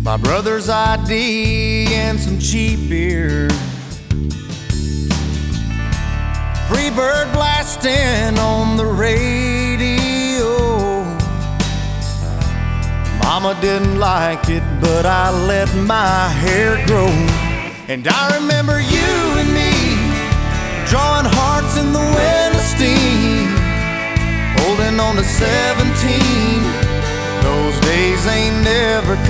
my brother's ID and some cheap beer. Freebird blasting on the radio. Mama didn't like it, but I let my hair grow. And I remember you and me drawing hearts in the wind of steam, holding on to 17. Those days ain't never